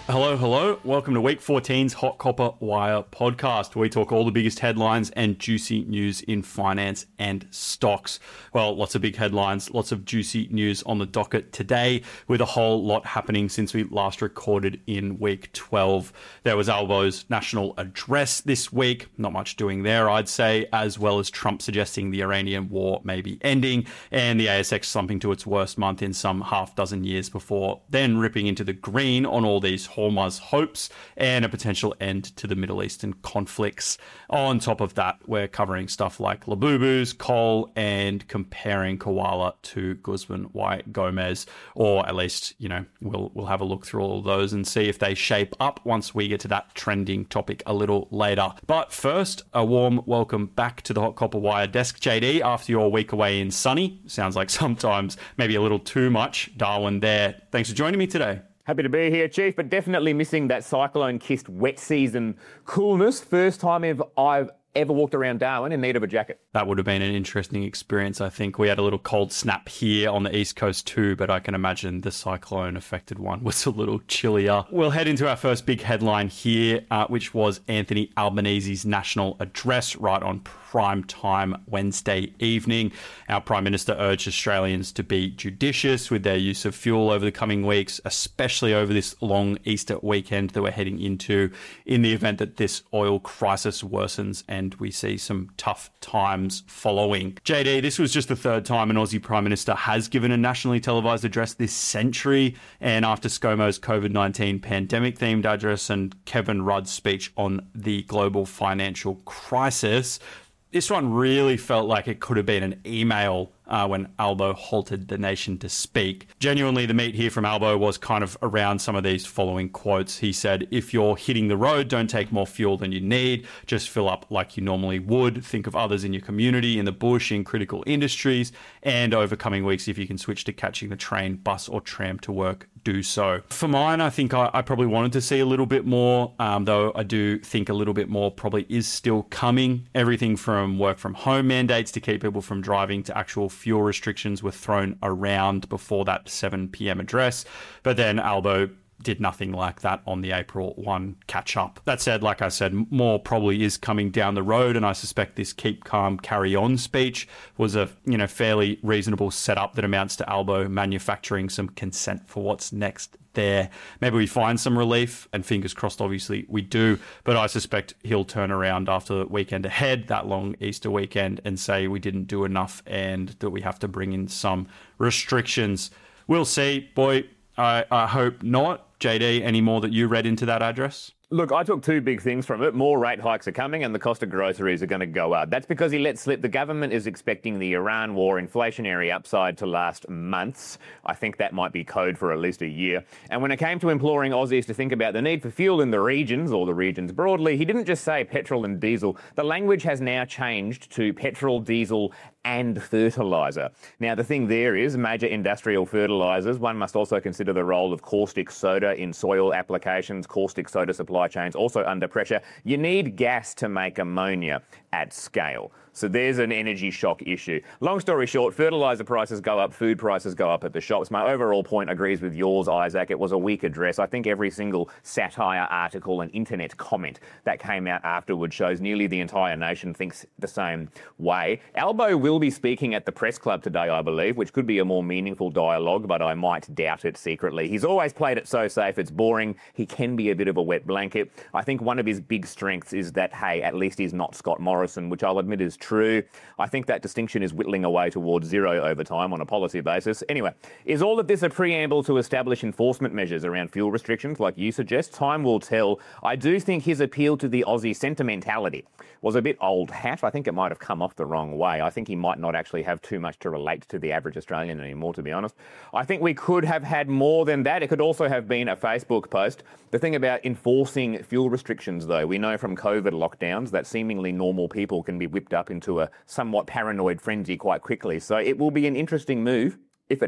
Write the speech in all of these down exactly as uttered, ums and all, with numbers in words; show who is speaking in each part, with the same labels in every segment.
Speaker 1: Hello, hello. Welcome to Week fourteen's Hot Copper Wire podcast, where we talk all the biggest headlines and juicy news in finance and stocks. Well, lots of big headlines, lots of juicy news on the docket today, with a whole lot happening since we last recorded in Week twelve. There was Albo's national address this week. Not much doing there, I'd say, as well as Trump suggesting the Iranian war may be ending, and the A S X slumping to its worst month in some half dozen years before then ripping into the green on all these Hormuz hopes and a potential end to the Middle Eastern conflicts. On top of that, we're covering stuff like Labubus, coal, and comparing Koala to Guzman Y. Gomez, or at least, you know, we'll we'll have a look through all of those and see if they shape up once we get to that trending topic a little later. But first, a warm welcome back to the Hot Copper Wire desk, J D, after your week away in sunny. Sounds like sometimes maybe a little too much Darwin there. Thanks for joining me today.
Speaker 2: Happy to be here, Chief, but definitely missing that cyclone-kissed wet season coolness. First time I've, I've ever walked around Darwin in need of a jacket.
Speaker 1: That would have been an interesting experience, I think. We had a little cold snap here on the East Coast too, but I can imagine the cyclone-affected one was a little chillier. We'll head into our first big headline here, uh, which was Anthony Albanese's national address right on prime time Wednesday evening. Our Prime Minister urged Australians to be judicious with their use of fuel over the coming weeks, especially over this long Easter weekend that we're heading into, in the event that this oil crisis worsens and we see some tough times following. J D, this was just the third time an Aussie Prime Minister has given a nationally televised address this century, and after ScoMo's COVID nineteen pandemic-themed address and Kevin Rudd's speech on the global financial crisis, this one really felt like it could have been an email uh, when Albo halted the nation to speak. Genuinely, the meat here from Albo was kind of around some of these following quotes. He said, if you're hitting the road, don't take more fuel than you need. Just fill up like you normally would. Think of others in your community, in the bush, in critical industries. And over coming weeks, if you can switch to catching the train, bus or tram to work, do so. For mine, I think I, I probably wanted to see a little bit more, um, though I do think a little bit more probably is still coming. Everything from work from home mandates to keep people from driving to actual fuel restrictions were thrown around before that seven p.m. address. But then Albo did nothing like that on the April first catch-up. That said, like I said, more probably is coming down the road, and I suspect this keep calm, carry on speech was a you know fairly reasonable setup that amounts to Albo manufacturing some consent for what's next there. Maybe we find some relief, and fingers crossed, obviously, we do, but I suspect he'll turn around after the weekend ahead, that long Easter weekend, and say we didn't do enough and that we have to bring in some restrictions. We'll see. Boy, I, I hope not. J D, any more that you read into that address?
Speaker 2: Look, I took two big things from it. More rate hikes are coming and the cost of groceries are going to go up. That's because he let slip the government is expecting the Iran war inflationary upside to last months. I think that might be code for at least a year. And when it came to imploring Aussies to think about the need for fuel in the regions, or the regions broadly, he didn't just say petrol and diesel. The language has now changed to petrol, diesel and fertiliser. Now, the thing there is, major industrial fertilisers, one must also consider the role of caustic soda in soil applications, caustic soda supply chains also under pressure. You need gas to make ammonia at scale. So there's an energy shock issue. Long story short, fertiliser prices go up, food prices go up at the shops. My overall point agrees with yours, Isaac. It was a weak address. I think every single satire, article and internet comment that came out afterwards shows nearly the entire nation thinks the same way. Albo will be speaking at the press club today, I believe, which could be a more meaningful dialogue, but I might doubt it secretly. He's always played it so safe, it's boring. He can be a bit of a wet blanket. I think one of his big strengths is that, hey, at least he's not Scott Morrison, which I'll admit is true. I think that distinction is whittling away towards zero over time on a policy basis. Anyway, is all of this a preamble to establish enforcement measures around fuel restrictions like you suggest? Time will tell. I do think his appeal to the Aussie sentimentality was a bit old hat. I think it might have come off the wrong way. I think he might not actually have too much to relate to the average Australian anymore, to be honest. I think we could have had more than that. It could also have been a Facebook post. The thing about enforcing fuel restrictions, though, we know from COVID lockdowns that seemingly normal people can be whipped up into a somewhat paranoid frenzy quite quickly. So it will be an interesting move if it happens.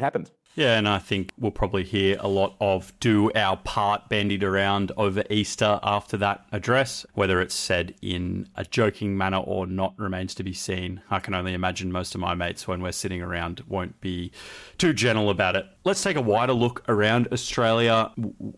Speaker 1: Yeah, and I think we'll probably hear a lot of do our part bandied around over Easter after that address. Whether it's said in a joking manner or not remains to be seen. I can only imagine most of my mates, when we're sitting around, won't be too gentle about it. Let's take a wider look around Australia,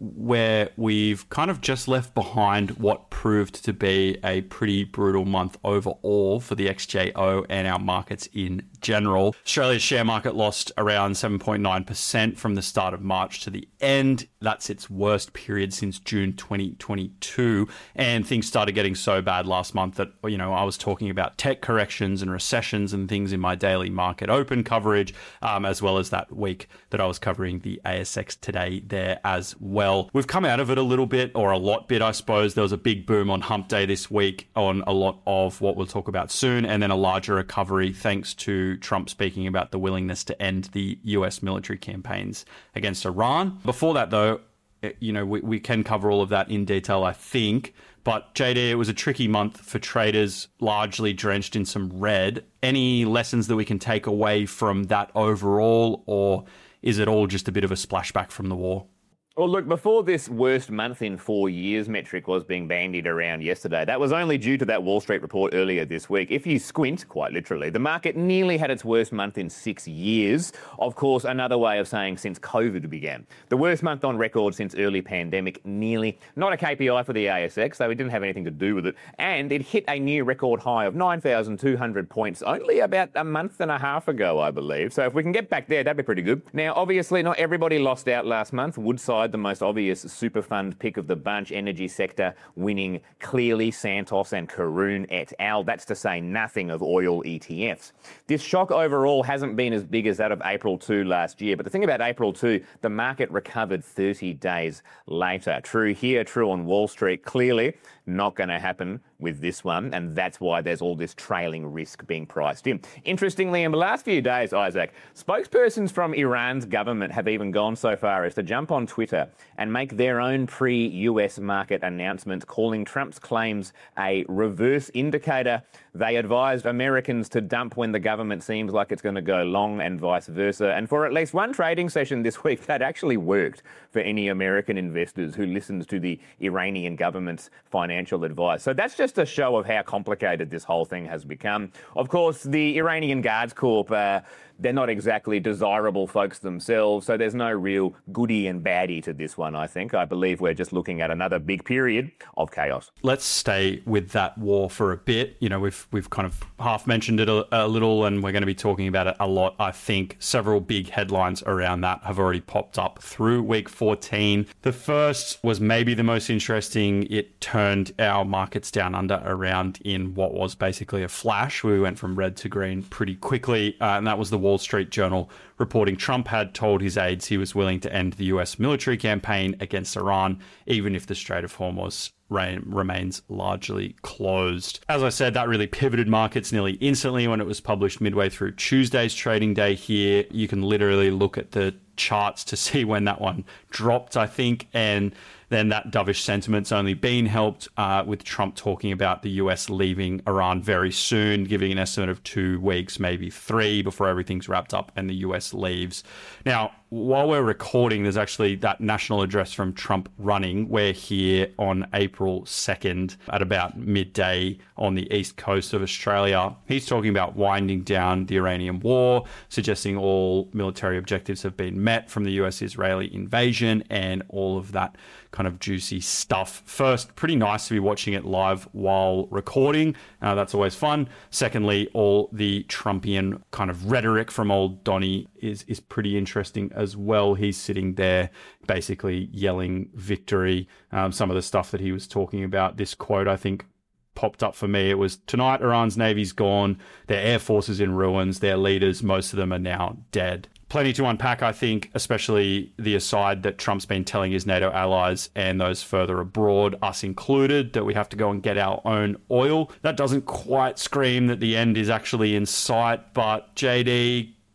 Speaker 1: where we've kind of just left behind what proved to be a pretty brutal month overall for the X J O and our markets in general. Australia's share market lost around seven point nine percent from the start of March to the end. That's its worst period since June twenty twenty-two. And things started getting so bad last month that, you know, I was talking about tech corrections and recessions and things in my daily market open coverage, um, as well as that week that I was covering the A S X today there as well. We've come out of it a little bit, or a lot bit, I suppose. There was a big boom on Hump Day this week on a lot of what we'll talk about soon, and then a larger recovery thanks to Trump speaking about the willingness to end the U S military campaigns against Iran. Before that, though, you know, we, we can cover all of that in detail, I think. But J D, it was a tricky month for traders, largely drenched in some red. Any lessons that we can take away from that overall, or is it all just a bit of a splashback from the war?
Speaker 2: Well, look, before this worst month in four years metric was being bandied around yesterday, that was only due to that Wall Street report earlier this week. If you squint, quite literally, the market nearly had its worst month in six years. Of course, another way of saying since COVID began. The worst month on record since early pandemic, nearly. Not a K P I for the A S X, though it didn't have anything to do with it. And it hit a new record high of nine thousand two hundred points only about a month and a half ago, I believe. So if we can get back there, that'd be pretty good. Now, obviously, not everybody lost out last month. Woodside, the most obvious super fund pick of the bunch, energy sector winning clearly, Santos and Karoon et al. That's to say nothing of oil E T Fs. This shock overall hasn't been as big as that of April second last year, but the thing about April second, the market recovered thirty days later. True here, true on Wall Street. Clearly not going to happen with this one, and that's why there's all this trailing risk being priced in. Interestingly, in the last few days, Isaac, spokespersons from Iran's government have even gone so far as to jump on Twitter and make their own pre-U S market announcement calling Trump's claims a reverse indicator. They advised Americans to dump when the government seems like it's going to go long and vice versa. And for at least one trading session this week, that actually worked for any American investors who listened to the Iranian government's financial advice. So that's just a show of how complicated this whole thing has become. Of course, the Iranian Guards Corp, uh, they're not exactly desirable folks themselves, so there's no real goodie and baddie to this one, I think. I believe we're just looking at another big period of chaos.
Speaker 1: Let's stay with that war for a bit. You know, we've we've kind of half mentioned it a, a little, and we're going to be talking about it a lot. I think several big headlines around that have already popped up through week fourteen. The first was maybe the most interesting. It turned our markets down under around in what was basically a flash. We went from red to green pretty quickly, uh, and that was the Wall Street Journal reporting Trump had told his aides he was willing to end the U S military campaign against Iran, even if the Strait of Hormuz remains largely closed. As I said, that really pivoted markets nearly instantly when it was published midway through Tuesday's trading day here. You can literally look at the charts to see when that one dropped, I think, and then that dovish sentiment's only been helped uh, with Trump talking about the U S leaving Iran very soon, giving an estimate of two weeks, maybe three, before everything's wrapped up and the U S leaves. Now, while we're recording, there's actually that national address from Trump running. We're here on April second at about midday on the east coast of Australia. He's talking about winding down the Iranian war, suggesting all military objectives have been met from the U S-Israeli invasion and all of that kind of juicy stuff. First, pretty nice to be watching it live while recording. Uh, that's always fun. Secondly, all the Trumpian kind of rhetoric from old Donnie is, is pretty interesting as well. He's sitting there basically yelling victory. Um, some of the stuff that he was talking about, this quote, I think, popped up for me. It was, tonight Iran's navy's gone, their air force is in ruins, their leaders, most of them are now dead. Plenty to unpack, I think, especially the aside that Trump's been telling his NATO allies and those further abroad, us included, that we have to go and get our own oil. That doesn't quite scream that the end is actually in sight, but J D,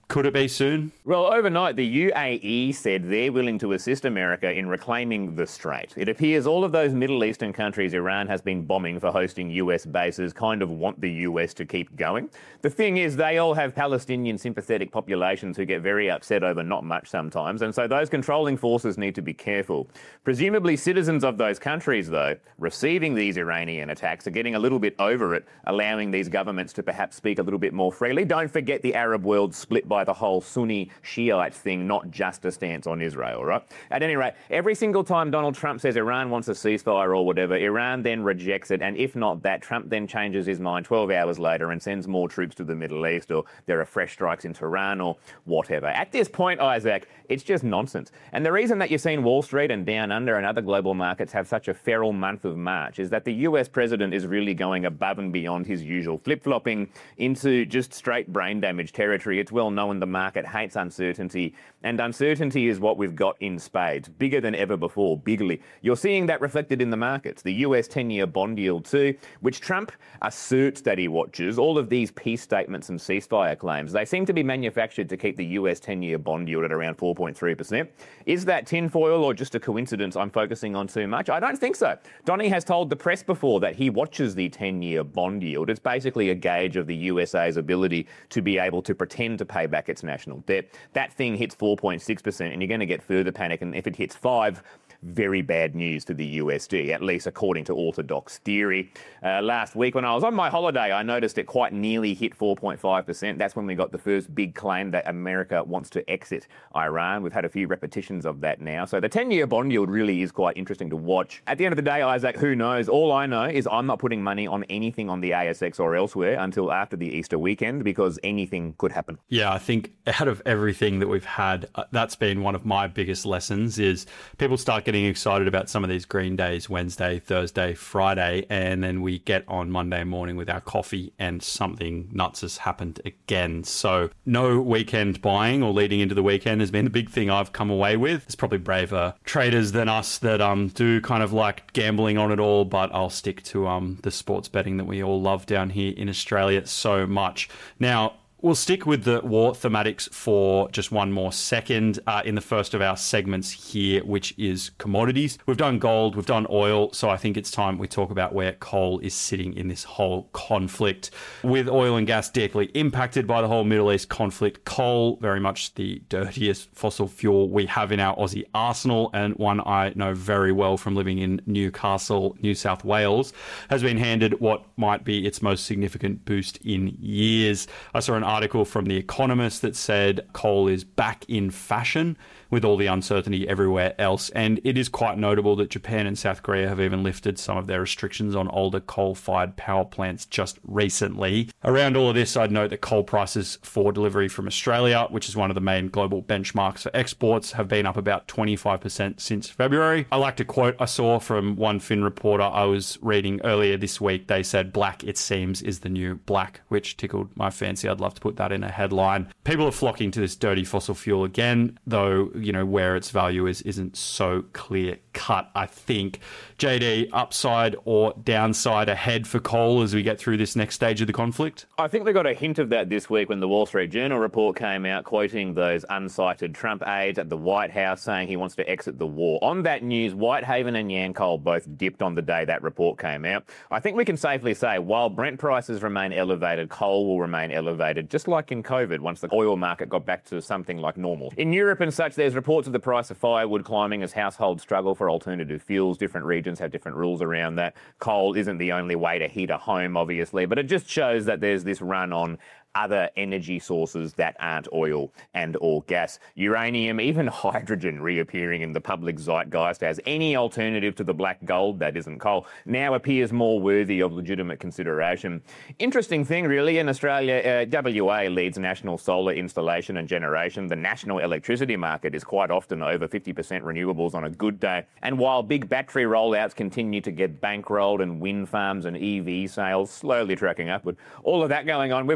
Speaker 1: Could it be soon?
Speaker 2: Well, overnight, the U A E said they're willing to assist America in reclaiming the Strait. It appears all of those Middle Eastern countries Iran has been bombing for hosting U S bases kind of want the U S to keep going. The thing is, they all have Palestinian sympathetic populations who get very upset over not much sometimes, and so those controlling forces need to be careful. Presumably, citizens of those countries, though, receiving these Iranian attacks are getting a little bit over it, allowing these governments to perhaps speak a little bit more freely. Don't forget the Arab world split by by the whole Sunni Shiite thing, not just a stance on Israel, right? At any rate, every single time Donald Trump says Iran wants a ceasefire or whatever, Iran then rejects it, and if not that, Trump then changes his mind twelve hours later and sends more troops to the Middle East, or there are fresh strikes in Tehran or whatever. At this point, Isaac, it's just nonsense. And the reason that you've seen Wall Street and Down Under and other global markets have such a feral month of March is that the U S president is really going above and beyond his usual flip-flopping into just straight brain damage territory. It's well known the market hates uncertainty, and uncertainty is what we've got in spades, bigger than ever before, bigly. You're seeing that reflected in the markets. The U S ten-year bond yield too, which Trump asserts that he watches. All of these peace statements and ceasefire claims, they seem to be manufactured to keep the U S ten-year bond yield at around four point three percent. Is that tinfoil or just a coincidence I'm focusing on too much? I don't think so. Donny has told the press before that he watches the ten-year bond yield. It's basically a gauge of the U S A's ability to be able to pretend to pay back its national debt. That thing hits four point six percent and you're going to get further panic, and if it hits five, very bad news for the U S D, at least according to orthodox theory. Uh, last week when I was on my holiday, I noticed it quite nearly hit four point five percent. That's when we got the first big claim that America wants to exit Iran. We've had a few repetitions of that now. So the ten-year bond yield really is quite interesting to watch. At the end of the day, Isaac, who knows? All I know is I'm not putting money on anything on the A S X or elsewhere until after the Easter weekend, because anything could happen.
Speaker 1: Yeah, I think out of everything that we've had, uh, that's been one of my biggest lessons, is people start getting excited about some of these green days, Wednesday, Thursday, Friday, and then we get on Monday morning with our coffee and something nuts has happened again. So no weekend buying or leading into the weekend has been the big thing I've come away with. There's probably braver traders than us that um do kind of like gambling on it all, but I'll stick to um the sports betting that we all love down here in Australia so much. Now, we'll stick with the war thematics for just one more second uh, in the first of our segments here, which is commodities. We've done gold, we've done oil, so I think it's time we talk about where coal is sitting in this whole conflict. With oil and gas deeply impacted by the whole Middle East conflict, coal, very much the dirtiest fossil fuel we have in our Aussie arsenal, and one I know very well from living in Newcastle, New South Wales, has been handed what might be its most significant boost in years. I saw an article from The Economist that said coal is back in fashion with all the uncertainty everywhere else. And it is quite notable that Japan and South Korea have even lifted some of their restrictions on older coal-fired power plants just recently. Around all of this, I'd note that coal prices for delivery from Australia, which is one of the main global benchmarks for exports, have been up about twenty-five percent since February. I liked a quote I saw from one Fin reporter I was reading earlier this week. They said, "Black, it seems, is the new black," which tickled my fancy. I'd love to put that in a headline. People are flocking to this dirty fossil fuel again, though, you know, where its value is isn't so clear cut, I think. J D, upside or downside ahead for coal as we get through this next stage of the conflict?
Speaker 2: I think we got a hint of that this week when the Wall Street Journal report came out quoting those unsighted Trump aides at the White House saying he wants to exit the war. On that news, Whitehaven and Yancoal both dipped on the day that report came out. I think we can safely say while Brent prices remain elevated, coal will remain elevated, just like in COVID once the oil market got back to something like normal. In Europe and such, there's reports of the price of firewood climbing as households struggle for alternative fuels. Different regions have different rules around that. Coal isn't the only way to heat a home, obviously, but it just shows that there's this run on other energy sources that aren't oil and or gas. Uranium, even hydrogen reappearing in the public zeitgeist as any alternative to the black gold that isn't coal, now appears more worthy of legitimate consideration. Interesting thing, really, in Australia, uh, W A leads national solar installation and generation. The national electricity market is quite often over fifty percent renewables on a good day. And while big battery rollouts continue to get bankrolled and wind farms and E V sales slowly tracking upward, all of that going on, we've also got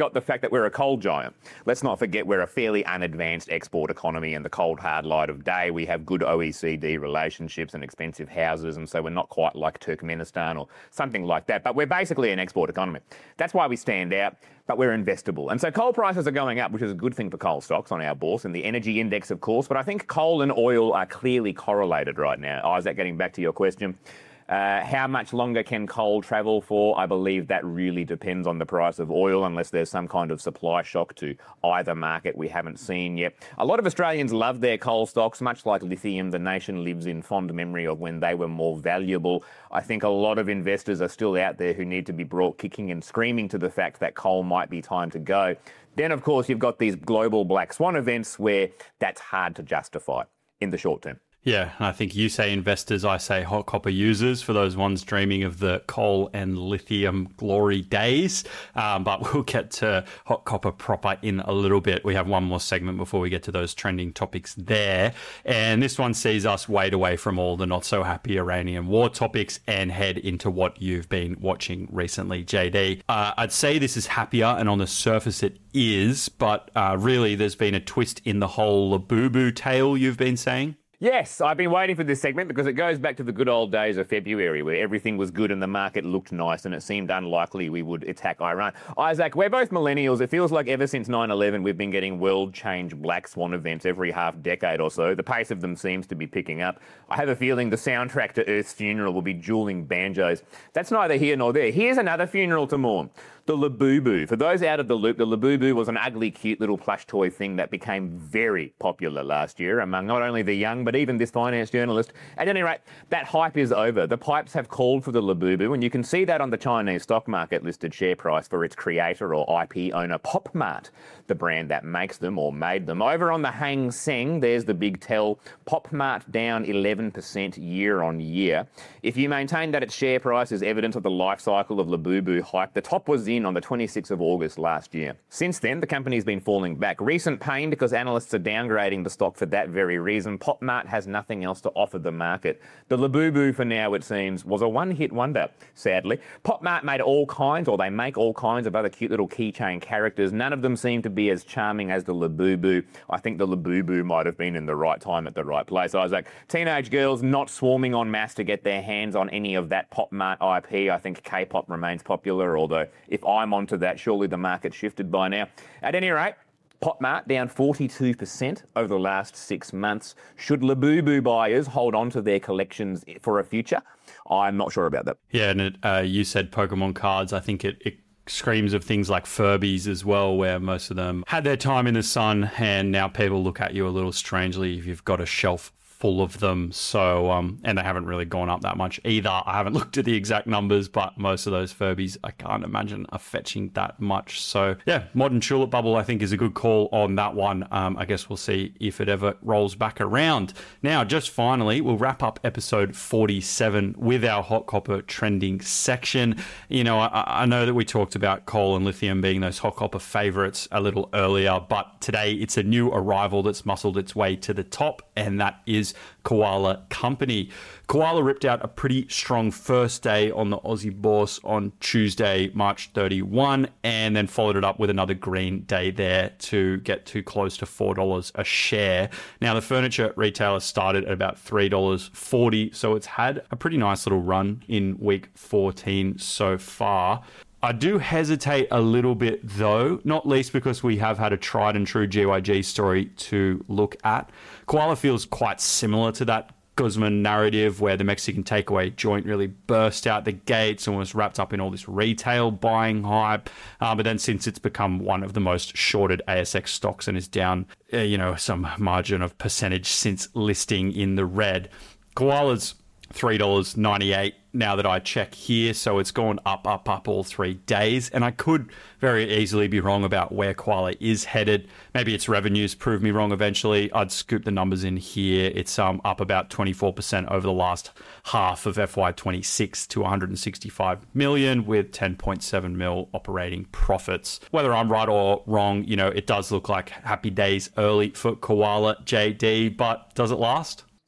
Speaker 2: got the fact that we're a coal giant. Let's not forget we're a fairly unadvanced export economy in the cold, hard light of day. We have good O E C D relationships and expensive houses, and so we're not quite like Turkmenistan or something like that. But we're basically an export economy. That's why we stand out, but we're investable. And so coal prices are going up, which is a good thing for coal stocks on our bourse and the energy index, of course. But I think coal and oil are clearly correlated right now. Isaac, getting back to your question. Uh, how much longer can coal travel for? I believe that really depends on the price of oil, unless there's some kind of supply shock to either market we haven't seen yet. A lot of Australians love their coal stocks, much like lithium. The nation lives in fond memory of when they were more valuable. I think a lot of investors are still out there who need to be brought kicking and screaming to the fact that coal might be time to go. Then, of course, you've got these global black swan events where that's hard to justify in the short term.
Speaker 1: Yeah, I think you say investors, I say hot copper users for those ones dreaming of the coal and lithium glory days. Um, but we'll get to hot copper proper in a little bit. We have one more segment before we get to those trending topics there. And this one sees us wade away from all the not so happy Iranian war topics and head into what you've been watching recently, J D. Uh, I'd say this is happier, and on the surface it is, but uh, really there's been a twist in the whole Labubu tale you've been saying.
Speaker 2: Yes, I've been waiting for this segment because it goes back to the good old days of February where everything was good and the market looked nice and it seemed unlikely we would attack Iran. Isaac, we're both millennials. It feels like ever since nine eleven we've been getting world-change black swan events every half decade or so. The pace of them seems to be picking up. I have a feeling the soundtrack to Earth's funeral will be dueling banjos. That's neither here nor there. Here's another funeral to mourn. The Labubu. For those out of the loop, the Labubu was an ugly, cute little plush toy thing that became very popular last year among not only the young, but even this finance journalist. At any rate, that hype is over. The pipes have called for the Labubu, and you can see that on the Chinese stock market listed share price for its creator or I P owner, PopMart, the brand that makes them or made them. Over on the Hang Seng, there's the big tell. PopMart down eleven percent year on year. If you maintain that its share price is evidence of the life cycle of Labubu hype, the top was in on the twenty-sixth of August last year. Since then, the company's been falling back. Recent pain because analysts are downgrading the stock for that very reason. PopMart has nothing else to offer the market. The Labubu, for now, it seems, was a one-hit wonder, sadly. PopMart made all kinds, or they make all kinds of other cute little keychain characters. None of them seem to be as charming as the Labubu. I think the Labubu might have been in the right time at the right place, Isaac. Teenage girls not swarming en masse to get their hands on any of that PopMart I P. I think K-pop remains popular, although if I'm onto that, surely the market's shifted by now. At any rate, PopMart down forty-two percent over the last six months. Should Labubu buyers hold on to their collections for a future? I'm not sure about that.
Speaker 1: Yeah, and it, uh, you said Pokemon cards. I think it, it screams of things like Furbies as well, where most of them had their time in the sun, and now people look at you a little strangely if you've got a shelf full of them. So, um, and they haven't really gone up that much either. I haven't looked at the exact numbers, but most of those Furbies, I can't imagine are fetching that much. So, yeah, Modern Tulip Bubble, I think, is a good call on that one. Um, I guess we'll see if it ever rolls back around. Now, just finally, we'll wrap up episode forty-seven with our Hot Copper trending section. You know, I, I know that we talked about coal and lithium being those Hot Copper favorites a little earlier, but today it's a new arrival that's muscled its way to the top, and that is Koala Company. Koala ripped out a pretty strong first day on the Aussie Bourse on Tuesday, March thirty-first, and then followed it up with another green day there to get to close to four dollars a share. Now, the furniture retailer started at about three dollars forty, so it's had a pretty nice little run in week fourteen so far. I do hesitate a little bit though, not least because we have had a tried and true G Y G story to look at. Koala feels quite similar to that Guzman narrative where the Mexican takeaway joint really burst out the gates and was wrapped up in all this retail buying hype. Uh, but then since it's become one of the most shorted A S X stocks and is down, uh, you know, some margin of percentage since listing in the red, Koala's three dollars ninety-eight now that I check here, so it's gone up, up, up all three days, and I could very easily be wrong about where Koala is headed. Maybe its revenues prove me wrong eventually. I'd scoop the numbers in here. It's um up about twenty-four percent over the last half of F Y twenty-six to one hundred sixty-five million with ten point seven mil operating profits. Whether I'm right or wrong, you know, it does look like happy days early for Koala, J D, but does it last?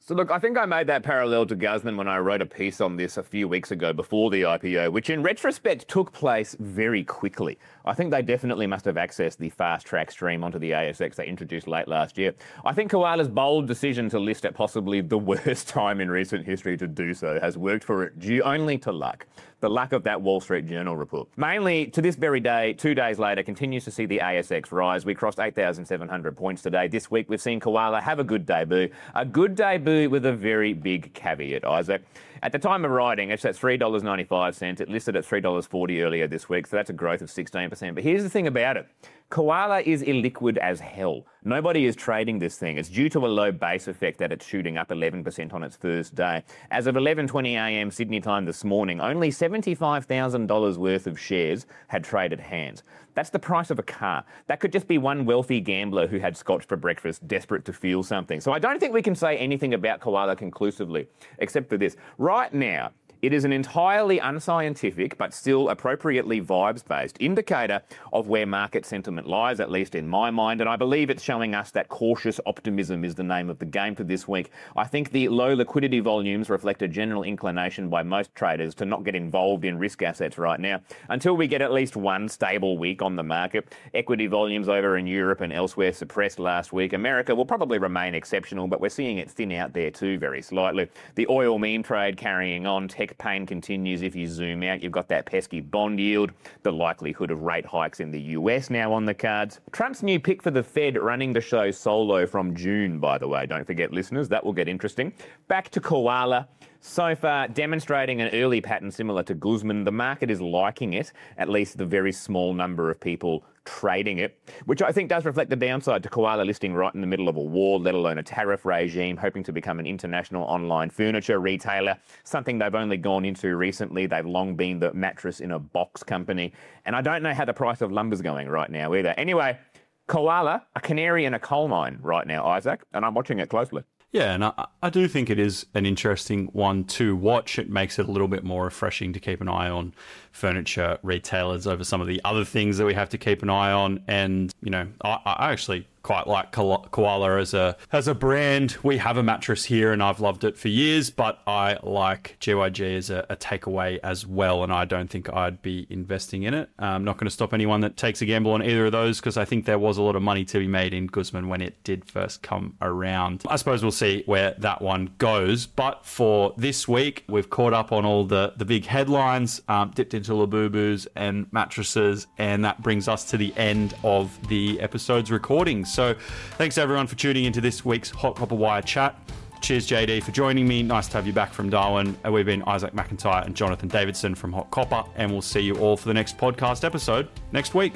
Speaker 2: So look, I think I made that parallel to Guzman when I wrote a piece on this a few weeks ago before the I P O, which in retrospect took place very quickly. I think they definitely must have accessed the fast-track stream onto the A S X they introduced late last year. I think Koala's bold decision to list at possibly the worst time in recent history to do so has worked for it due only to luck. The luck of that Wall Street Journal report. Mainly, to this very day, two days later, continues to see the A S X rise. We crossed eight thousand seven hundred points today. This week, we've seen Koala have a good debut. A good debut with a very big caveat, Isaac. At the time of writing, it's at three dollars ninety-five. It listed at three dollars forty earlier this week, so that's a growth of sixteen percent. But here's the thing about it. Koala is illiquid as hell. Nobody is trading this thing. It's due to a low base effect that it's shooting up eleven percent on its first day. As of eleven twenty a m Sydney time this morning, only seventy-five thousand dollars worth of shares had traded hands. That's the price of a car. That could just be one wealthy gambler who had scotch for breakfast, desperate to feel something. So I don't think we can say anything about Koala conclusively, except for this. Right now, it is an entirely unscientific, but still appropriately vibes-based indicator of where market sentiment lies, at least in my mind, and I believe it's showing us that cautious optimism is the name of the game for this week. I think the low liquidity volumes reflect a general inclination by most traders to not get involved in risk assets right now until we get at least one stable week on the market. Equity volumes over in Europe and elsewhere suppressed last week. America will probably remain exceptional, but we're seeing it thin out there too, very slightly. The oil meme trade carrying on. Tech pain continues. If you zoom out, you've got that pesky bond yield, the likelihood of rate hikes in the U S now on the cards. Trump's new pick for the Fed running the show solo from June, by the way. Don't forget, listeners, that will get interesting. Back to Koala. So far, demonstrating an early pattern similar to Guzman, the market is liking it, at least the very small number of people trading it, which I think does reflect the downside to Koala listing right in the middle of a war, let alone a tariff regime, hoping to become an international online furniture retailer, something they've only gone into recently. They've long been the mattress in a box company, and I don't know how the price of lumber's going right now either. Anyway, Koala, a canary in a coal mine right now, Isaac, and I'm watching it closely.
Speaker 1: Yeah, and I, I do think it is an interesting one to watch. It makes it a little bit more refreshing to keep an eye on furniture retailers over some of the other things that we have to keep an eye on. And, you know, I, I actually quite like Koala as a as a brand. We have a mattress here and I've loved it for years, but I like G Y G as a, a takeaway as well, and I don't think I'd be investing in it. I'm not going to stop anyone that takes a gamble on either of those, because I think there was a lot of money to be made in Guzman when it did first come around. I suppose we'll see where that one goes, but for this week, we've caught up on all the, the big headlines, um, dipped into Labubus and mattresses, and that brings us to the end of the episode's recording. So thanks everyone for tuning into this week's Hot Copper Wire chat. Cheers, J D, for joining me. Nice to have you back from Darwin. We've been Isaac McIntyre and Jonathan Davidson from Hot Copper, and we'll see you all for the next podcast episode next week.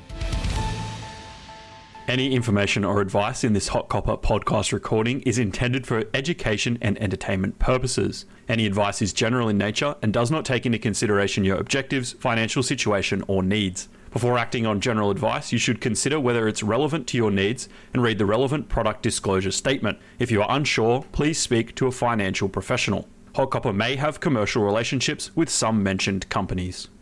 Speaker 1: Any information or advice in this Hot Copper podcast recording is intended for education and entertainment purposes. Any advice is general in nature and does not take into consideration your objectives, financial situation, or needs. Before acting on general advice, you should consider whether it's relevant to your needs and read the relevant product disclosure statement. If you are unsure, please speak to a financial professional. Hot Copper may have commercial relationships with some mentioned companies.